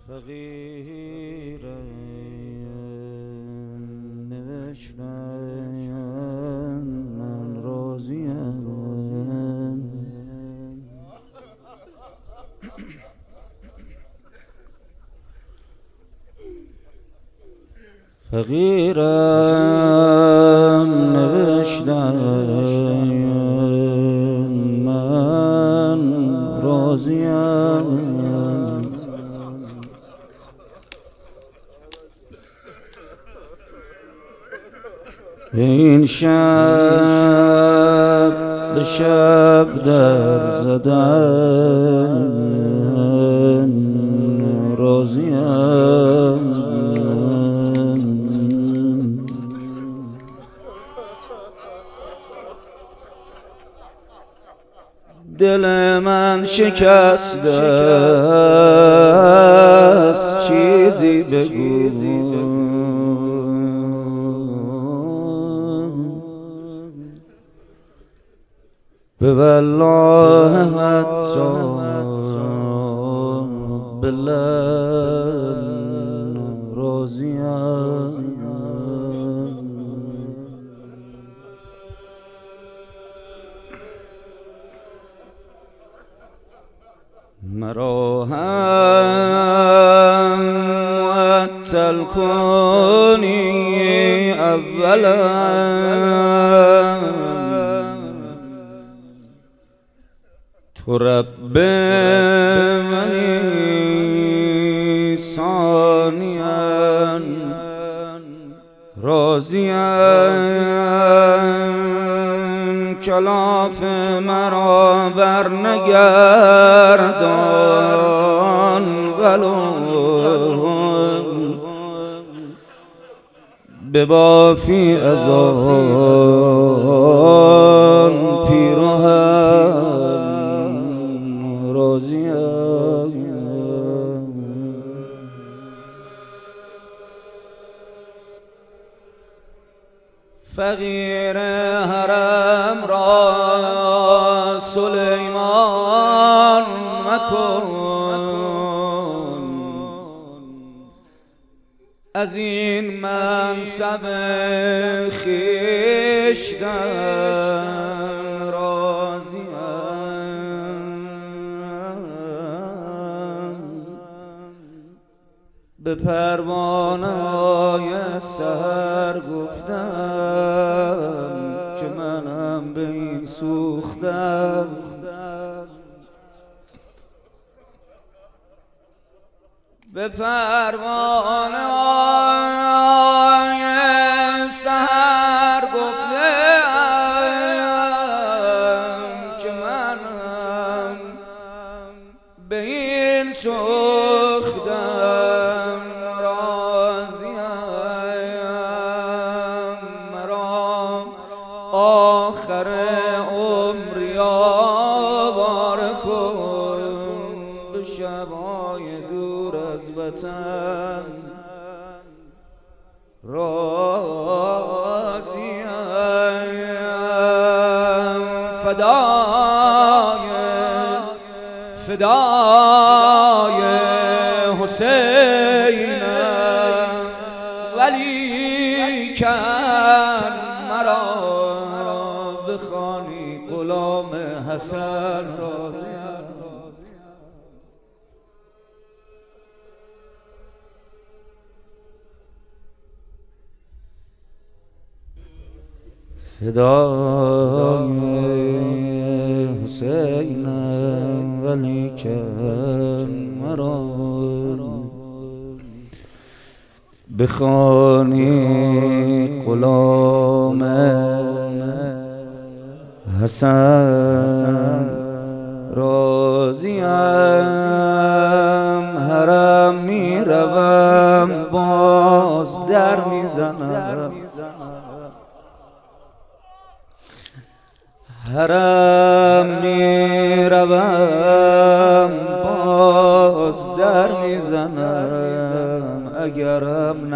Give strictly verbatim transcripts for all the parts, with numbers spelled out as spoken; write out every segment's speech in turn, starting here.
فقیرم نوشتم من راضیم، فقیرم نوشتم من راضیم، این شب به شب در زدن راضیم، دل من شکسته است چیزی بگو، به والله حتی بالله راضیم، مرا هم معطل کنی اولا، تو رب منی ثانیا راضیم، کلاف مرا بر نگردان ولو ببافی از آن پیراهن راضیم، فقیر حرم را سلیمان مکن، از این منصب خویشتن راضیم، به پروانه های سحر گفتم که منم به این سوختم، به پروانه های سحر گفتم که منم به این سوختم راضیم، مرا آخر عمری آواره کن به شبای دور از وطن راضیم، فدای فدای حسینم ولی کن مرا بخوانی غلام حسن راضیم، فدای حسینم ولی کن مرا بخوانی غلام حسن راضیم، حرم می روم باز در می زنم، حرم می روم باز در می زنم، اگرم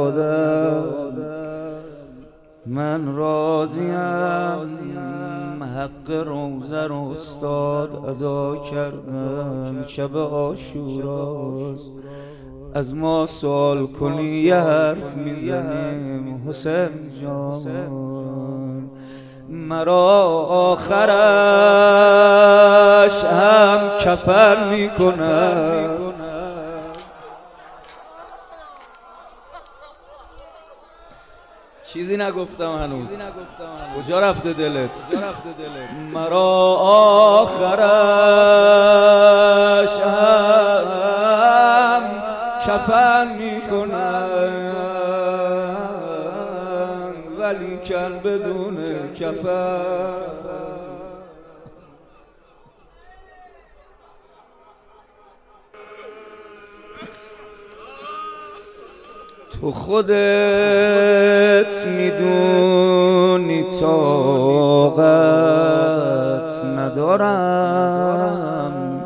ندادم من راضیم، حق روزه رو استاد ادا کردم، شب عاشوراست. از ما سوال کنی یه حرف میزنیم حسین جان. مرا آخرش هم کفن میکنم. چیزی نگفتم هنوز. کجا رفته دلت؟ مرا آخرش هم کفن میکنن، ولی کن بدون کفن. تو خودت میدونی طاقت ندارم،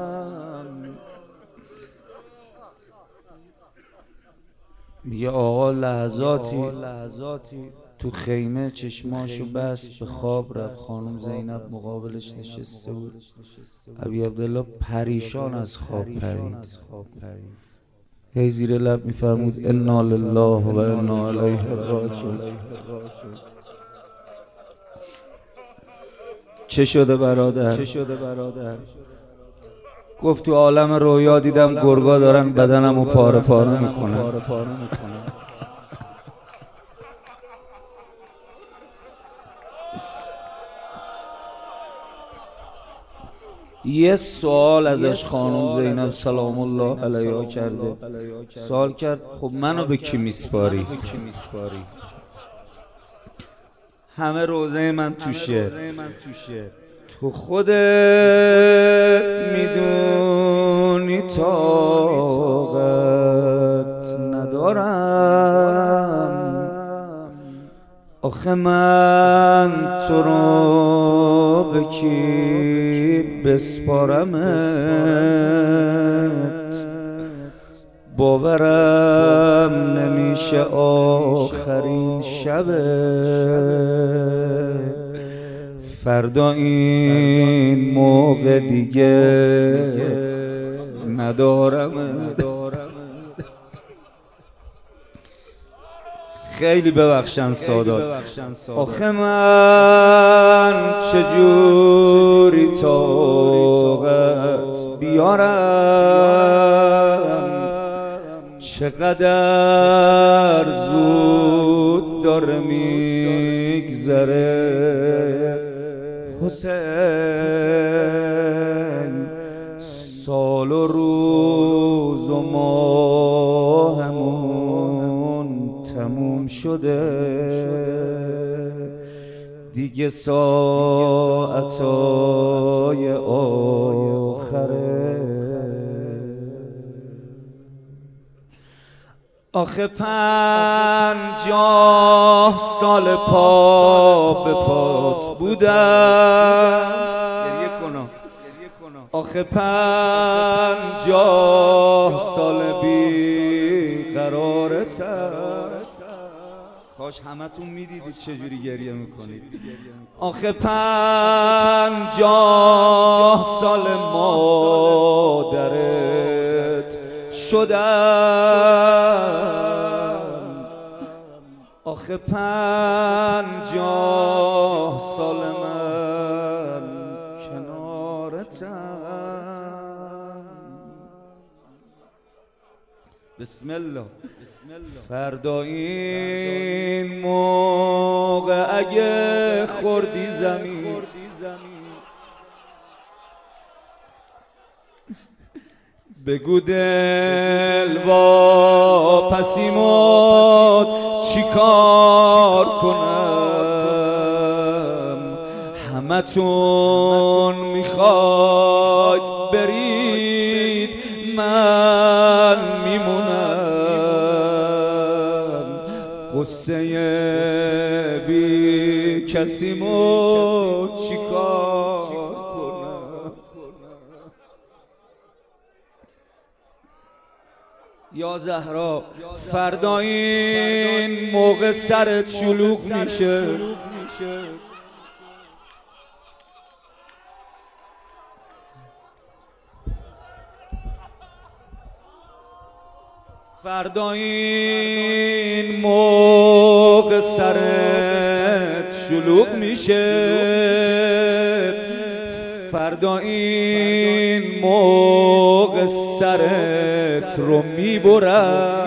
میگه آقا لحظاتی تو خیمه چشماشو بست به خواب رفت. خانم زینب مقابلش نشسته بود. ابی عبدالله پریشان از خواب پرید. هی زیر لب میفرمود انا لله و انا الیه راجعون. چه شده برادر؟ گفت تو عالم رویا دیدم گرگا دارن بدنمو پاره پاره میکنن. یه سوال ازش خانم زینب سلام الله علیها کرده. سوال کرد خب منو به کی میسپاری؟ همه روزه من توشه. تو خودت میدونی طاقت ندارم، آخه من تو رو به کی بسپارمت؟ باورم نمیشه آخرین شب فردا این موقع دیگه ندارم. خیلی ببخشن سادات، آخه من چجوری طاقت بیارم؟ چقدر زود داره میگذره حسین، سال و روز و ماهمون تموم شده دیگه، ساعتای آخره. آخه پنجاه سال پا به پات بودم، آخه پنجاه سال بی قرارتم. کاش همتون میدیدید چجوری گریه میکنید. آخه پنجاه سال مادرت شدم، آخه پنجاه سال من کنارتم. بسم الله. فردا این موقع اگه خوردی زمین، بگو دل با پسیمات چی کار کنم؟ همتون میخواید برید من میمونم، قصه بی کسیمو چی کار کنم؟ یا زهرا فردا این موقع سرت شلوغ میشه، فردا این موقع سرت شلوغ میشه، فردا این موقع سرت رو میبرم.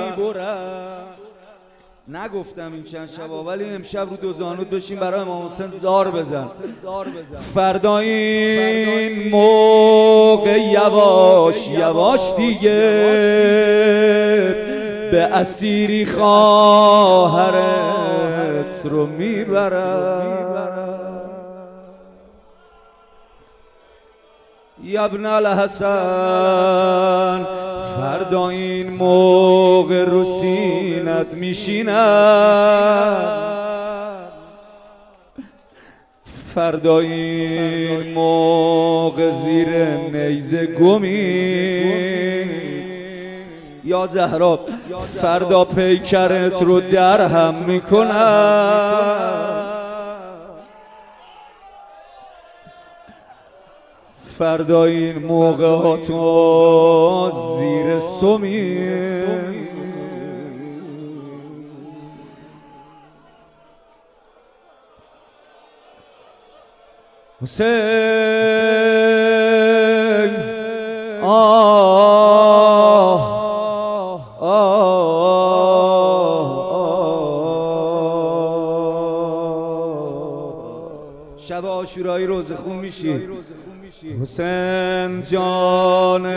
نگفتم این چند شب ولی امشب رو دو زانوت بشین برای امام حسین زار بزن. فردا این موقع یواش یواش دیگه به اسیری خواهرت رو میبرم. یا ابن الحسن فردا این موقع رو سینت میشینم، فردا این موقع زیر نیزه گمی. یا زهرا فردا پیکرت رو در هم میکنم، فردا این موقع تو زیر سمی. حسین آه آه شب عاشورایی روزه خون میشی حسین جان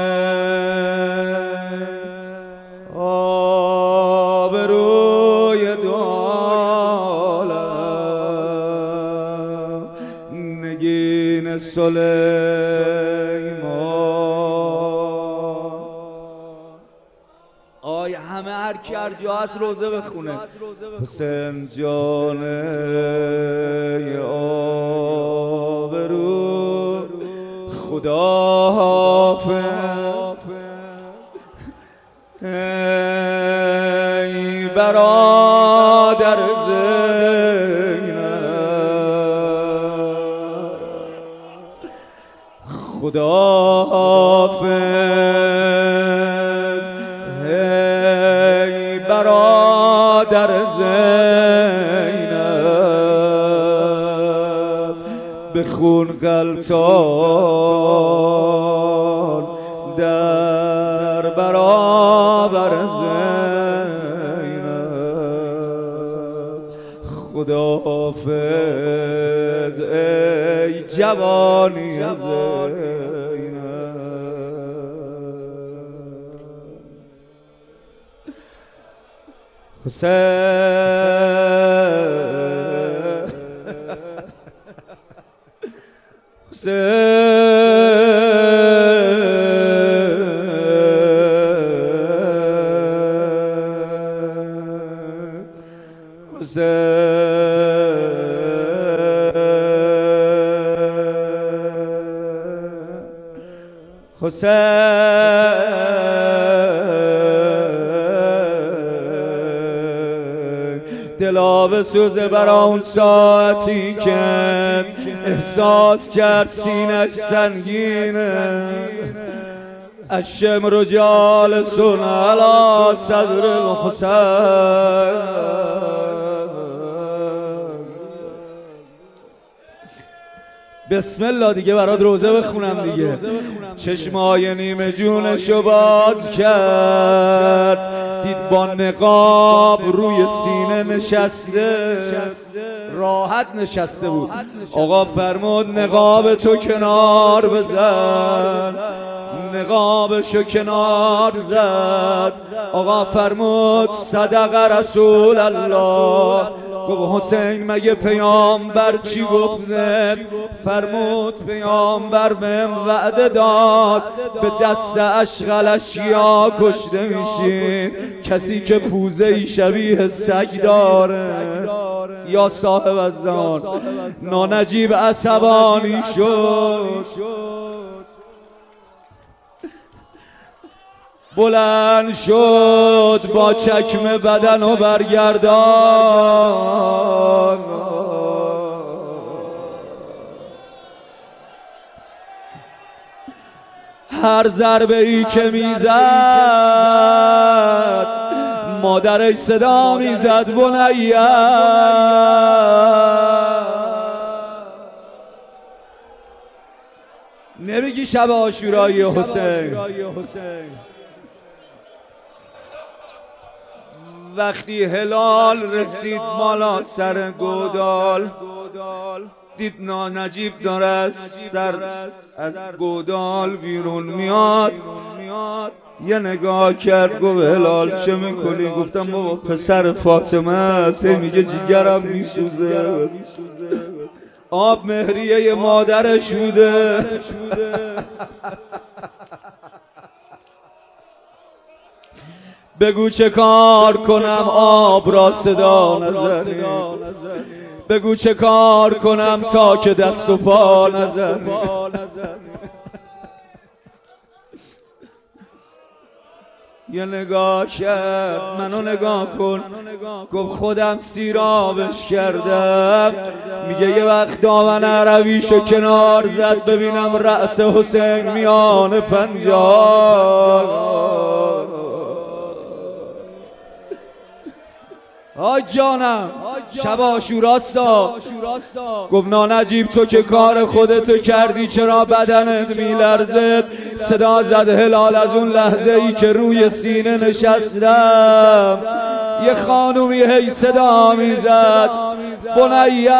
آبروی دو عالم نگین سلیمان. آی همه هر کی هر جا هست روزه بخونه. حسین جان آبرو خدا حافظ، ای برادر زینب خدا حافظ، ای برادر زینب به خون غلطان در برابر زینب خدا حافظ، ای جوانی زینب. حسین حسین حسین حسین دلا بسوزه برا اون ساعتی که احساس کرد سینش سنگینه. الشمر جالس علی صدر الحسین، بسم الله دیگه برات روزه بخونم دیگه. چشمای نیمه جونشو باز کرد، دید با نقاب روی سینه نشسته، راحت نشسته بود. آقا فرمود نقاب تو کنار بزن، نقابشو کنار زد. آقا فرمود صدق رسول الله. گفت حسین مگه پیامبر چی گفته؟ فرمود پیامبر بهم وعده داد به دست اشغل اشیا کشته میشین، کسی که پوزه ای شبیه سگ داره. یا صاحب الزمان نانجیب عصبانی شد، بلند شد با چکمه بدن و برگردان. هر ضربه ای که میزد مادرش صدا میزد بنیه. نمیگی شب عاشورای حسین؟ وقتی هلال رسید مالا سر گودال، دید نانجیب داره از سر از گودال بیرون میاد. یه نگاه کرد گفت هلال چه میکنی؟ گفتم بابا پسر فاطمه است، میگه جیگرم میسوزه، آب مهریه مادرش بوده. بگو چه کار کنم آب را صدا نزنی، بگو چه کار کنم تا که دست و پا نزنی. یه نگاه کرد منو نگاه کن، گفت خودم سیرابش کردم. میگه یه وقت دامن عربیشو کنار زد ببینم رأس حسین میان پنجاه. آی جانم شب عاشوراستا. گفت نانجیب تو که کار خودتو کردی چرا بدنت میلرزد؟ صدا زد هلال از اون لحظه ای که روی سینه نشستم یه خانومی هی صدا میزد بنیه.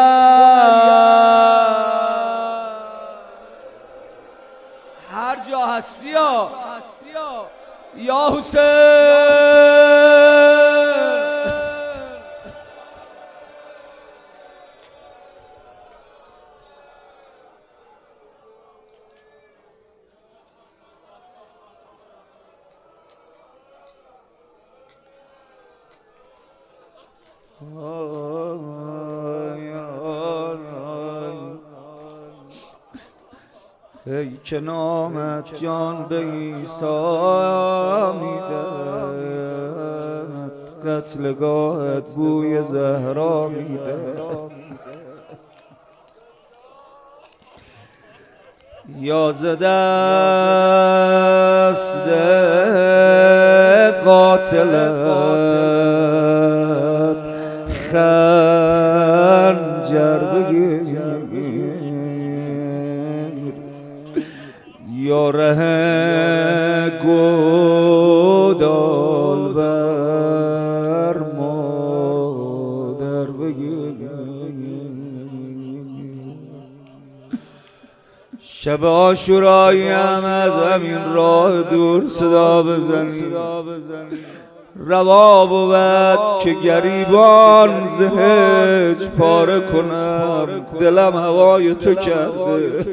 هر جا هستی یا حسین. ای که نامت جان به عیسی میدهد، قتلگاهت بوی زهرا میدهد. یا ز دست قاتلت خنجر بگیر، یا ره گودال بر مادر بگیر. شب عاشورایی هم از همین راه دور صدا بزنی، روا بود که گریبان زهج پاره کنم، دلم هوای تو کرده.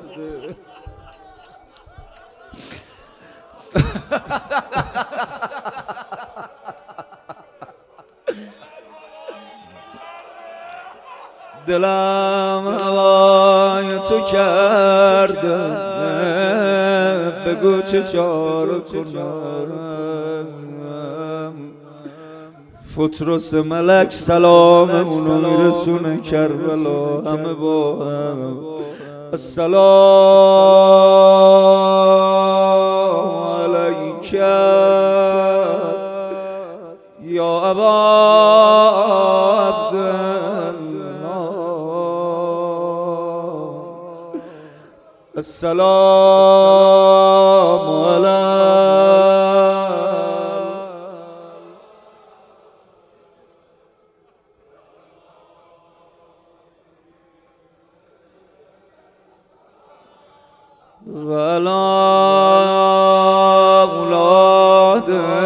دلم هوای تو کرده، بگو چه چاره کنم. فترس ملک سلاممونو میرسونه کربلا همه با هم. السلام علیک یا ابا السلام علیکم. ولا اولاد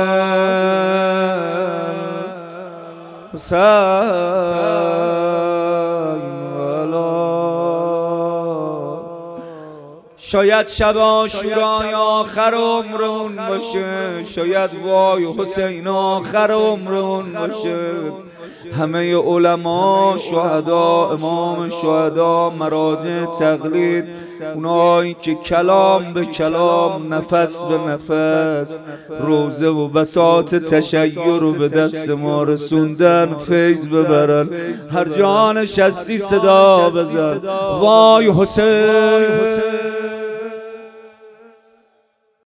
شاید شب عاشورای آخر عمرمون باشه، شاید وای حسین آخر عمرمون باشه. همه علما، شهدا، امام شهدا، مراجع تقلید، اونایی که کلام به کلام، نفس به نفس، روزه و بساط تشیع رو به دست ما رسوندن، فیض ببرن. هر جا نشستی صدا بزن وای حسین.